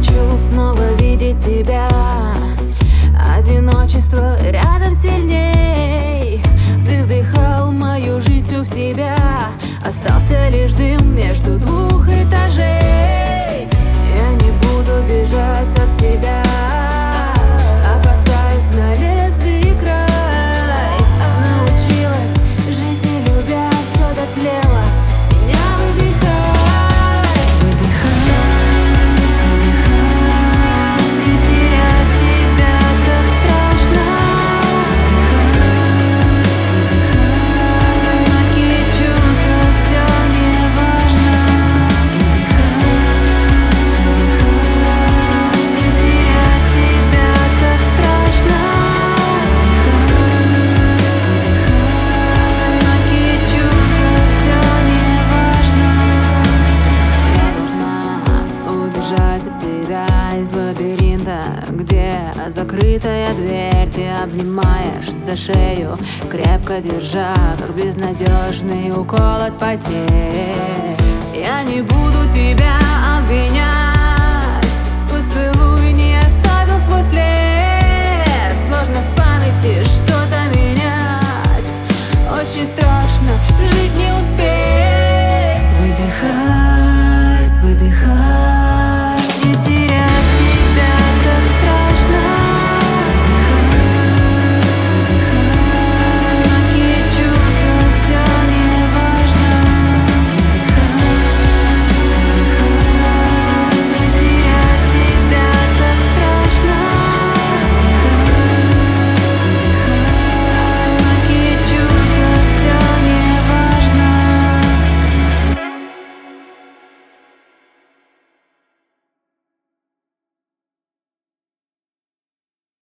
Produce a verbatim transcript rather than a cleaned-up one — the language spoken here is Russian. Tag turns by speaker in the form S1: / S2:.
S1: хочу снова видеть тебя. Одиночество рядом сильней. Ты вдыхал мою жизнь всю в себя. Остался лишь дым между двух этажей. Я не буду бежать от себя, опасаясь на лезвии край. Научилась жить не любя, все дотлело. Меня выдыхай, выдыхай, выдыхай. Не терять тебя так страшно. Выдыхай, выдыхай. Одинокие чувства, все не важно. Выдыхай, выдыхай. Не терять тебя так страшно. Выдыхай, выдыхай. Одинокие чувства, все не важно. Я должна убежать от тебя из лабиринта, где закрытая дверь. Ты обнимаешь за шею, крепко держа, как безнадежный укол от потерь. Я не буду тебя